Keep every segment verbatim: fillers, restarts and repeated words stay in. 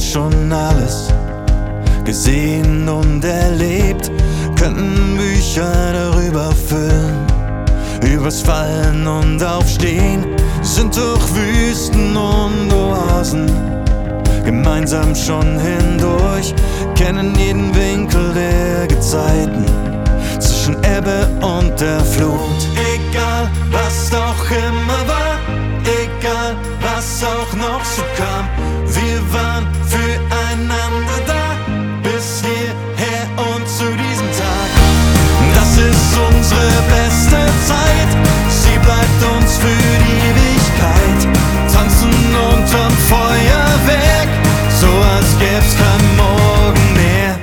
schon alles gesehen und erlebt, könnten Bücher darüber füllen. Übers Fallen und Aufstehen, sind durch Wüsten und Oasen gemeinsam schon hindurch, kennen jeden Winkel der Gezeiten zwischen Ebbe und der Flut. Egal, was doch immer war, egal, was auch noch so kam, wir waren füreinander da, bis hierher und zu diesem Tag. Das ist unsere beste Zeit, sie bleibt uns für die Ewigkeit. Tanzen unterm Feuerwerk, so als gäb's kein Morgen mehr.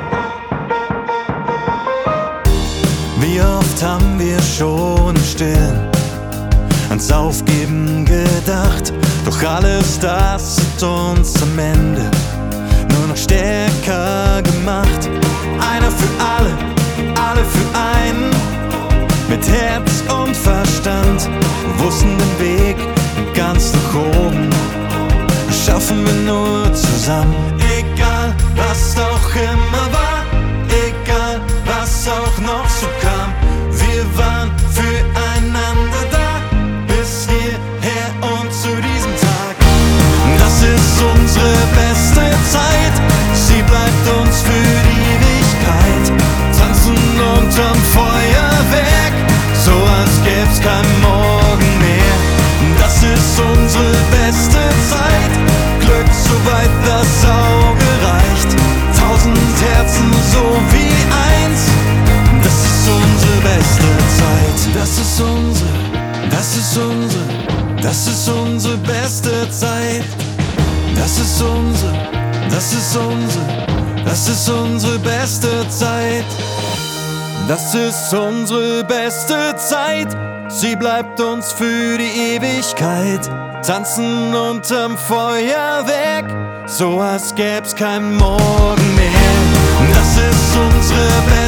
Wie oft haben wir schon im Stillen ans Aufgeben gedacht, doch alles das hat uns am Ende nur noch stärker gemacht. Einer für alle, alle für einen, mit Herz und Verstand, wussten den Weg ganz nach oben, schaffen wir nur zusammen. Egal, was doch immer war, egal, was auch noch so kam, wir waren füreinander da, bis hierher und zu diesem Tag. Das ist unsere beste Zeit, sie bleibt uns für die Ewigkeit. Tanzen unterm Feuerwerk, so als gäb's kein Morgen mehr. Das ist unsere beste Zeit, Glück soweit das Auge reicht. Tausend Herzen so wie eins, das ist unsere beste Zeit. Das ist unsere, das ist unsere, das ist unsere beste Zeit. Das ist unsere, das ist unsere, das ist unsere beste Zeit. Das ist unsere beste Zeit, sie bleibt uns für die Ewigkeit. Tanzen unterm Feuerwerk, so als gäb's kein Morgen mehr. Das ist unsere beste Zeit.